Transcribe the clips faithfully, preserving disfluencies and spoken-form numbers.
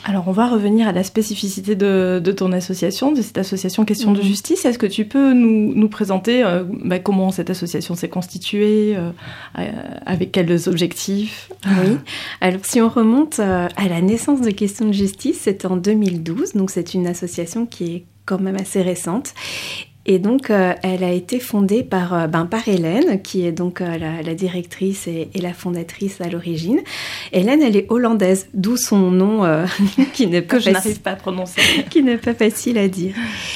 Alors, on va revenir à la spécificité de, de ton association, de cette association Questions mmh. de Justice. Est-ce que tu peux nous, nous présenter euh, bah, comment cette association s'est constituée, euh, avec quels objectifs ? Oui. Alors, si on remonte euh, à la naissance de Questions de Justice, c'était en deux mille douze. Donc, c'est une association qui est quand même assez récente. Et donc, euh, elle a été fondée par, euh, ben, par Hélène, qui est donc euh, la, la directrice et, et la fondatrice à l'origine. Hélène, elle est hollandaise, d'où son nom euh, qui n'est pas que je faci- n'arrive pas à prononcer, qui n'est pas facile à dire.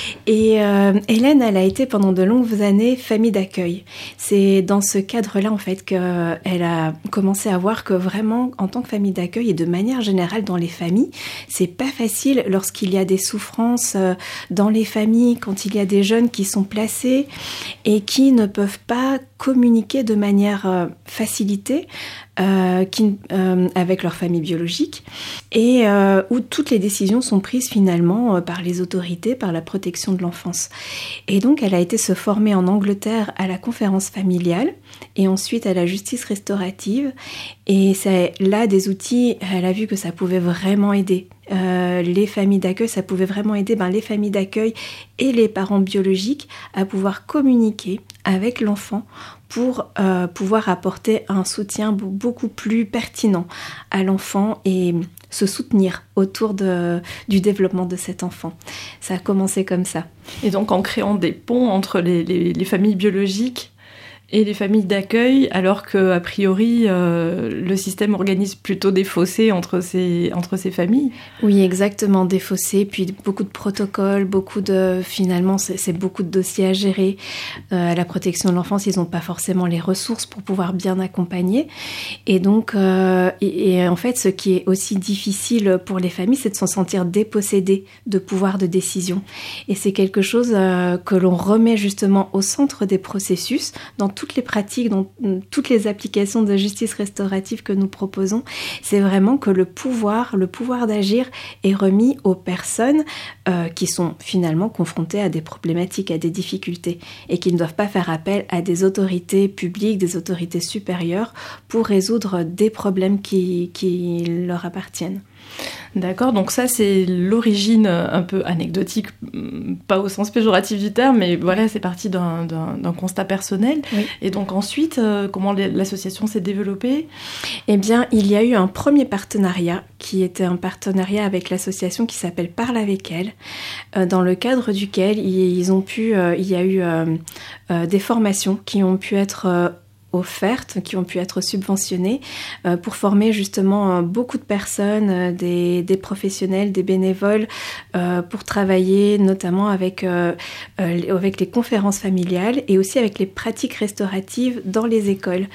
Et euh, Hélène, elle a été pendant de longues années famille d'accueil. C'est dans ce cadre-là, en fait, qu'elle a commencé à voir que vraiment, en tant que famille d'accueil et de manière générale dans les familles, c'est pas facile lorsqu'il y a des souffrances euh, dans les familles, quand il y a des jeunes qui sont placés et qui ne peuvent pas communiquer de manière euh, facilitée euh, qui, euh, avec leur famille biologique et euh, où toutes les décisions sont prises finalement euh, par les autorités, par la protection de l'enfance. Et donc elle a été se former en Angleterre à la conférence familiale et ensuite à la justice restaurative et c'est là des outils, elle a vu que ça pouvait vraiment aider. Euh, les familles d'accueil, ça pouvait vraiment aider ben, les familles d'accueil et les parents biologiques à pouvoir communiquer avec l'enfant pour euh, pouvoir apporter un soutien beaucoup plus pertinent à l'enfant et se soutenir autour de, du développement de cet enfant. Ça a commencé comme ça. Et donc en créant des ponts entre les, les, les familles biologiques et les familles d'accueil, alors qu'a priori, euh, le système organise plutôt des fossés entre ces, entre ces familles. Oui, exactement, des fossés, puis beaucoup de protocoles, beaucoup de... Finalement, c'est, c'est beaucoup de dossiers à gérer. Euh, à la protection de l'enfance, ils n'ont pas forcément les ressources pour pouvoir bien accompagner. Et donc, euh, et, et en fait, ce qui est aussi difficile pour les familles, c'est de s'en sentir dépossédées de pouvoir de décision. Et c'est quelque chose euh, que l'on remet justement au centre des processus, dans toutes les pratiques, dans toutes les applications de justice restaurative que nous proposons, c'est vraiment que le pouvoir, le pouvoir d'agir est remis aux personnes euh, qui sont finalement confrontées à des problématiques, à des difficultés et qui ne doivent pas faire appel à des autorités publiques, des autorités supérieures pour résoudre des problèmes qui, qui leur appartiennent. D'accord, donc ça c'est l'origine un peu anecdotique, pas au sens péjoratif du terme, mais voilà, c'est parti d'un, d'un, d'un constat personnel. Oui. Et donc ensuite, euh, comment l'association s'est développée ? Eh bien, il y a eu un premier partenariat qui était un partenariat avec l'association qui s'appelle Parle avec elle, euh, dans le cadre duquel ils ont pu, euh, il y a eu euh, euh, des formations qui ont pu être euh, offertes, qui ont pu être subventionnées euh, pour former justement euh, beaucoup de personnes, euh, des, des professionnels, des bénévoles, euh, pour travailler notamment avec, euh, euh, avec les conférences familiales et aussi avec les pratiques restauratives dans les écoles.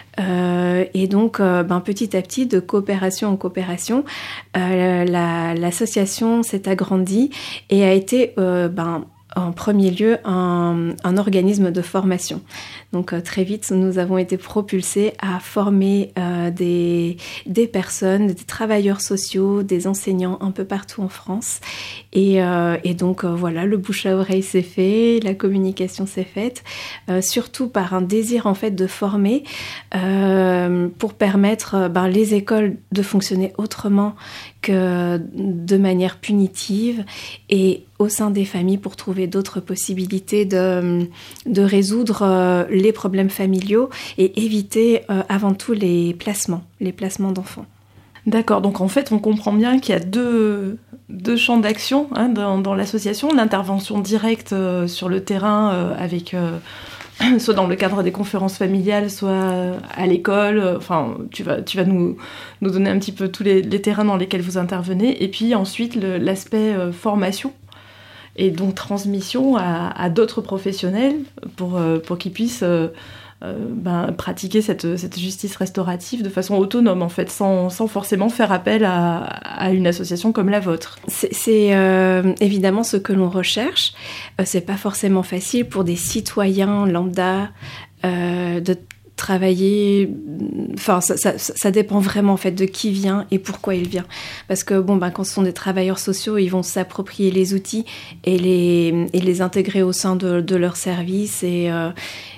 Euh, et donc, euh, ben, petit à petit, de coopération en coopération, euh, la, l'association s'est agrandie et a été euh, ben, en premier lieu un, un organisme de formation. Donc euh, très vite, nous avons été propulsés à former euh, des, des personnes, des travailleurs sociaux, des enseignants un peu partout en France. Et, euh, et donc euh, voilà, le bouche à oreille s'est fait, la communication s'est faite, euh, surtout par un désir en fait de former euh, pour permettre euh, ben, les écoles de fonctionner autrement que de manière punitive et au sein des familles pour trouver d'autres possibilités de, de résoudre euh, les problèmes familiaux et éviter euh, avant tout les placements, les placements d'enfants. D'accord, donc en fait on comprend bien qu'il y a deux, deux champs d'action hein, dans, dans l'association, l'intervention directe euh, sur le terrain euh, avec... Euh, soit dans le cadre des conférences familiales, soit à l'école. Enfin, tu vas, tu vas nous, nous donner un petit peu tous les, les terrains dans lesquels vous intervenez. Et puis ensuite, le, l'aspect euh, formation et donc transmission à, à d'autres professionnels pour, euh, pour qu'ils puissent euh, euh, ben, pratiquer cette, cette justice restaurative de façon autonome, en fait, sans, sans forcément faire appel à, à une association comme la vôtre. C'est, c'est euh, évidemment ce que l'on recherche. Euh, c'est pas forcément facile pour des citoyens lambda euh, de travailler, enfin ça, ça, ça dépend vraiment en fait de qui vient et pourquoi il vient, parce que bon ben quand ce sont des travailleurs sociaux, ils vont s'approprier les outils et les et les intégrer au sein de, de leur service et euh,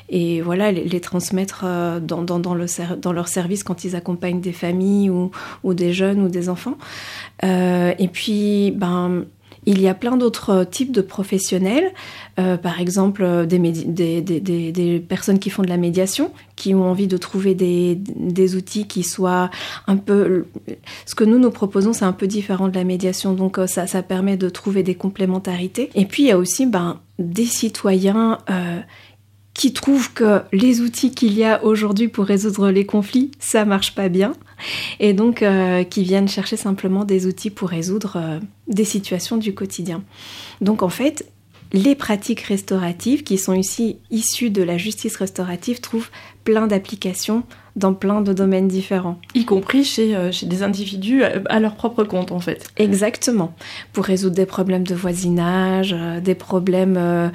et voilà, les, les transmettre euh, dans, dans, dans, le ser- dans leur service quand ils accompagnent des familles ou, ou des jeunes ou des enfants. Euh, et puis, ben, il y a plein d'autres types de professionnels, euh, par exemple des, médi- des, des, des, des personnes qui font de la médiation, qui ont envie de trouver des, des outils qui soient un peu... Ce que nous, nous proposons, c'est un peu différent de la médiation, donc ça, ça permet de trouver des complémentarités. Et puis, il y a aussi ben, des citoyens... Euh, qui trouvent que les outils qu'il y a aujourd'hui pour résoudre les conflits, ça marche pas bien, et donc euh, qui viennent chercher simplement des outils pour résoudre euh, des situations du quotidien. Donc en fait, les pratiques restauratives qui sont ici issues de la justice restaurative trouvent plein d'applications dans plein de domaines différents. Y compris chez, euh, chez des individus à, à leur propre compte, en fait. Exactement. Pour résoudre des problèmes de voisinage, euh, des problèmes euh,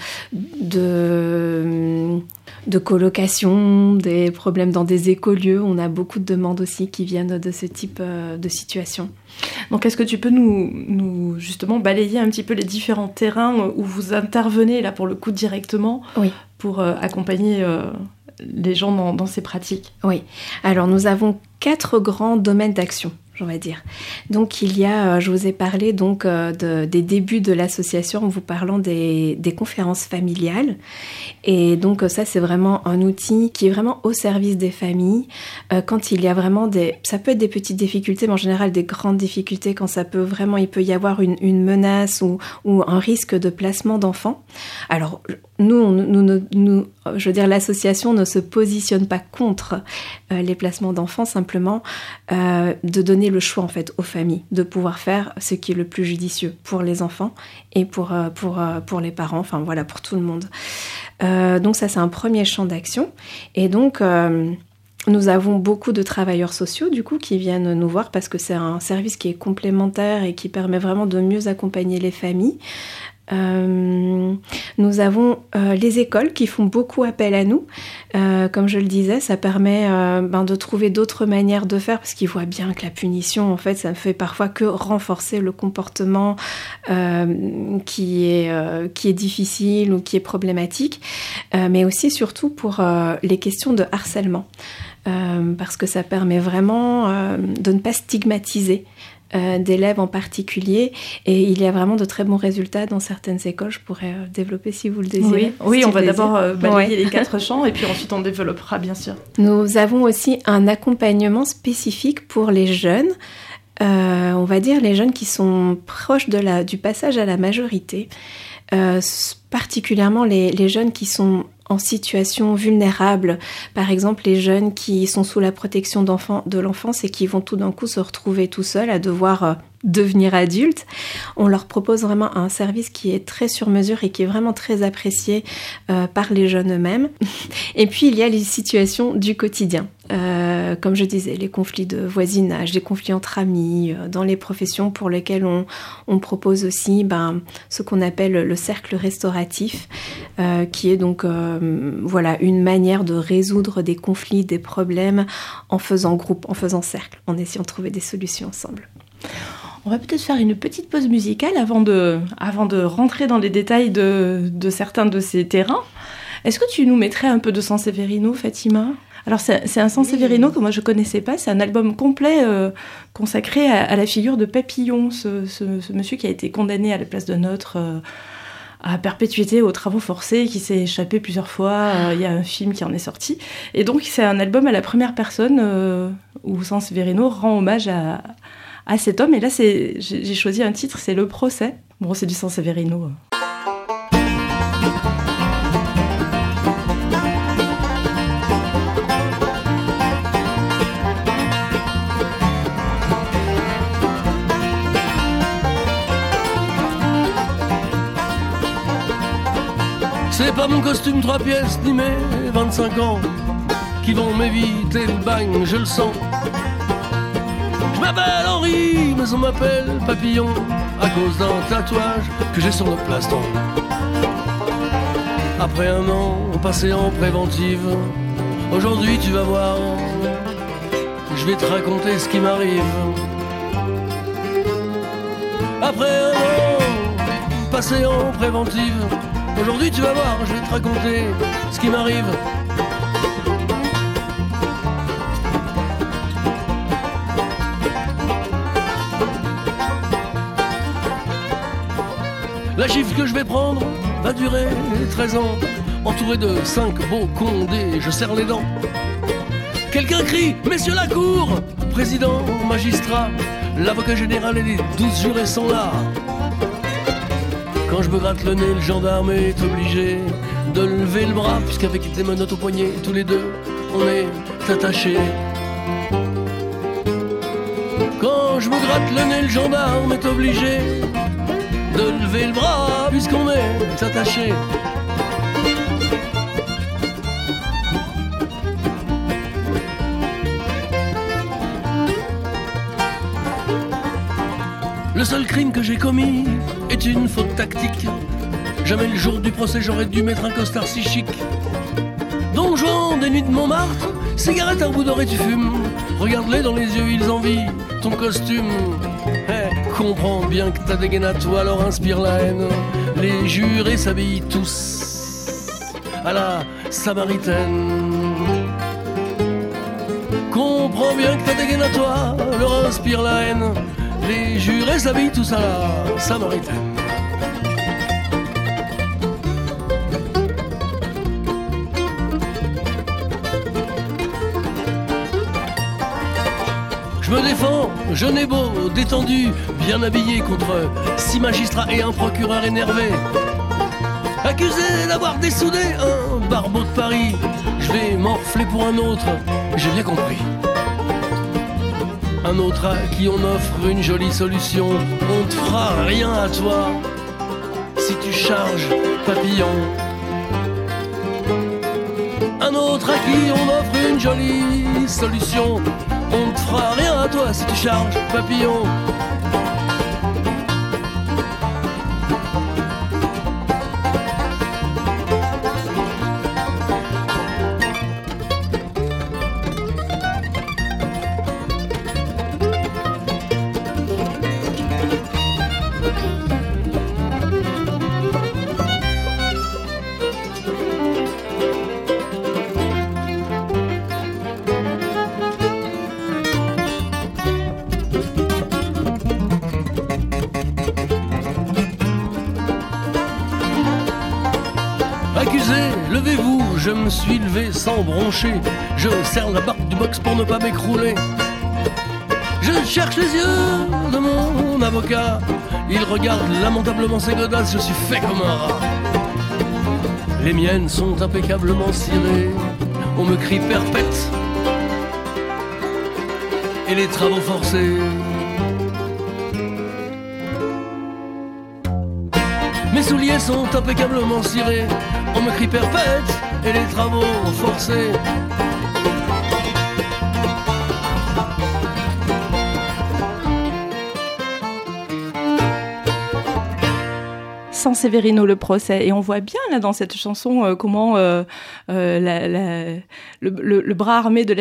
de, de colocation, des problèmes dans des écolieux. On a beaucoup de demandes aussi qui viennent de ce type euh, de situation. Donc, est-ce que tu peux nous, nous, justement, balayer un petit peu les différents terrains où vous intervenez, là, pour le coup, directement, oui. pour euh, accompagner... Euh... les gens dans, dans ces pratiques? Oui. Alors, nous avons quatre grands domaines d'action, on va dire. Donc, il y a, euh, je vous ai parlé donc euh, de, des débuts de l'association en vous parlant des, des conférences familiales. Et donc, ça, c'est vraiment un outil qui est vraiment au service des familles. Euh, quand il y a vraiment des... Ça peut être des petites difficultés, mais en général, des grandes difficultés quand ça peut vraiment... Il peut y avoir une, une menace ou, ou un risque de placement d'enfants. Alors, nous, on, nous, nous, nous, je veux dire, l'association ne se positionne pas contre euh, les placements d'enfants, simplement euh, de donner le choix en fait aux familles de pouvoir faire ce qui est le plus judicieux pour les enfants et pour euh, pour euh, pour les parents, enfin voilà, pour tout le monde. Euh, donc ça, c'est un premier champ d'action. Et donc euh, nous avons beaucoup de travailleurs sociaux du coup qui viennent nous voir parce que c'est un service qui est complémentaire et qui permet vraiment de mieux accompagner les familles. Euh, nous avons euh, les écoles qui font beaucoup appel à nous. Euh, comme je le disais, ça permet euh, ben, de trouver d'autres manières de faire parce qu'ils voient bien que la punition, en fait, ça ne fait parfois que renforcer le comportement euh, qui est, euh, qui est difficile ou qui est problématique, euh, mais aussi surtout pour euh, les questions de harcèlement. Euh, parce que ça permet vraiment euh, de ne pas stigmatiser Euh, d'élèves en particulier, et il y a vraiment de très bons résultats dans certaines écoles. Je pourrais euh, développer si vous le désirez. Oui, oui, si on va d'abord euh, balayer ouais. les quatre champs et puis ensuite on développera bien sûr. Nous avons aussi un accompagnement spécifique pour les jeunes, euh, on va dire les jeunes qui sont proches de la, du passage à la majorité, euh, particulièrement les, les jeunes qui sont en situation vulnérable, par exemple les jeunes qui sont sous la protection d'enfants, de l'enfance et qui vont tout d'un coup se retrouver tout seuls à devoir euh, devenir adultes. On leur propose vraiment un service qui est très sur mesure et qui est vraiment très apprécié euh, par les jeunes eux-mêmes. Et puis il y a les situations du quotidien. Euh, comme je disais, les conflits de voisinage, les conflits entre amis, euh, dans les professions pour lesquelles on, on propose aussi ben, ce qu'on appelle le cercle restauratif, euh, qui est donc euh, voilà, une manière de résoudre des conflits, des problèmes en faisant groupe, en faisant cercle, en essayant de trouver des solutions ensemble. On va peut-être faire une petite pause musicale avant de, avant de rentrer dans les détails de, de certains de ces terrains. Est-ce que tu nous mettrais un peu de Sanseverino, Fatima ? Alors, c'est, c'est un Sanseverino oui. que moi je ne connaissais pas. C'est un album complet euh, consacré à, à la figure de Papillon, ce, ce, ce monsieur qui a été condamné à la place de Notre euh, à perpétuité aux travaux forcés, qui s'est échappé plusieurs fois. Il euh, y a un film qui en est sorti. Et donc, c'est un album à la première personne euh, où Sanseverino rend hommage à, à cet homme. Et là, c'est, j'ai, j'ai choisi un titre, c'est Le Procès. Bon, c'est du Sanseverino. C'est pas mon costume trois pièces ni mes vingt-cinq ans qui vont m'éviter le bagne, je le sens. Je m'appelle Henri, mais on m'appelle Papillon à cause d'un tatouage que j'ai sur le plastron. Après un an passé en préventive, aujourd'hui tu vas voir, je vais te raconter ce qui m'arrive. Après un an passé en préventive, aujourd'hui tu vas voir, je vais te raconter ce qui m'arrive. La gifle que je vais prendre va durer treize ans. Entouré de cinq beaux condés, je serre les dents. Quelqu'un crie, messieurs la cour, président, magistrat, l'avocat général et les douze jurés sont là. Quand je me gratte le nez, le gendarme est obligé de lever le bras, puisqu'avec les menottes au poignet, tous les deux, on est attachés. Quand je me gratte le nez, le gendarme est obligé de lever le bras, puisqu'on est attachés. Le seul crime que j'ai commis est une faute tactique. Jamais le jour du procès j'aurais dû mettre un costard si chic. Don Juan des nuits de Montmartre, cigarette, un bout d'or et tu fumes. Regarde-les dans les yeux, ils envient ton costume. Hey, comprends bien que t'as des gaines à toi, alors inspire la haine. Les jurés s'habillent tous à la samaritaine. Comprends bien que t'as des gaines à toi, leur inspire la haine. Les jurés s'habillent tous à la samaritaine. Je me défends, jeune et beau, détendu, bien habillé contre six magistrats et un procureur énervé. Accusé d'avoir dessoudé un barbeau de Paris, je vais m'enfler pour un autre, j'ai bien compris. Un autre à qui on offre une jolie solution. On te fera rien à toi si tu charges papillon. Un autre à qui on offre une jolie solution. On te fera rien à toi si tu charges papillon. Accusé, levez-vous, je me suis levé sans broncher. Je serre la barre du box pour ne pas m'écrouler. Je cherche les yeux de mon avocat. Il regarde lamentablement ses godasses, je suis fait comme un rat. Les miennes sont impeccablement cirées. On me crie perpète et les travaux forcés. Mes souliers sont impeccablement cirés. On me crie perpète et les travaux forcés. Sans Severino le procès, et on voit bien là dans cette chanson euh, comment euh, euh, la, la, le, le, le bras armé de